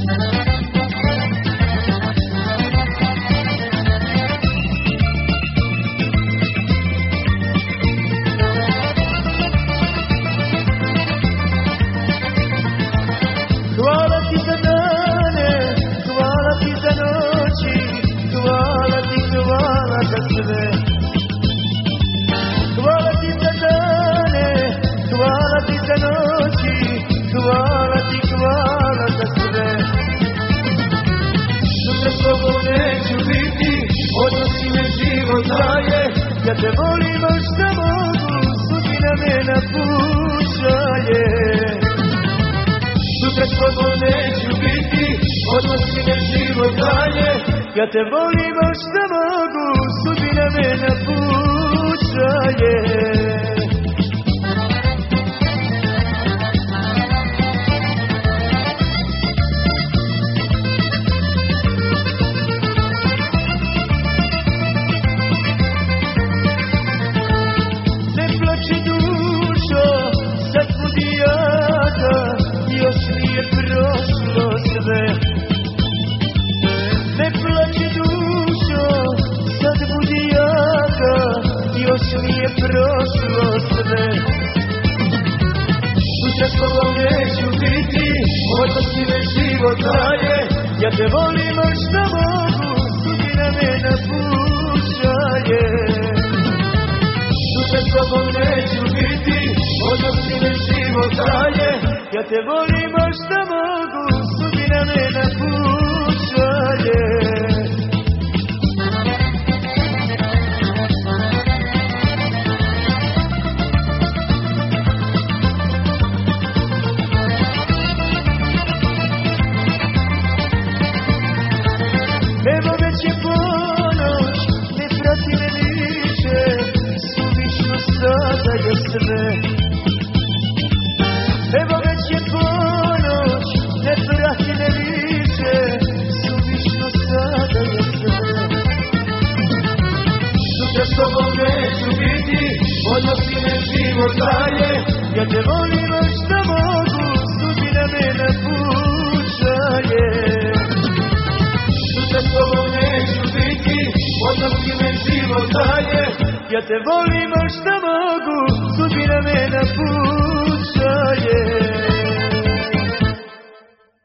Hvala ti za dane, hvala ti za noći, hvala za sve. Hvala ti za dane, hvala ti za noći, hvala za sve. Sutra s tobom neću biti, odnosi me život daje, ja te volim a šta mogu, sudbina me napušaje. Sutra s tobom neću biti, odnosi me život daje, ja te volim a šta mogu, sudbina me napušaje. Ne plači dušo, sad budi jaka, još nije prošlo sve. Ne plači dušo, sad budi jaka, još nije prošlo sve. Sutra s tobom neću biti, odnosi me život daje, ja te volim a šta mogu, sudbina me napušaje. Sutra s tobom neću biti, odnosi me život daje, ja te volim a šta mogu, sudbina me napušaje. Evo već je ponoć, ne prati me više, suvišno sada je sve. Evo već je ponoć, ne prati me više, suvišno sada je sve. Sutra s tobom neću biti, odnosi me život daje, ja te volim a šta mogu, sudbina me napušaje. Sutra s tobom neću biti, odnosi me život daje, ja te volim a šta mogu, sudbina me napušaje.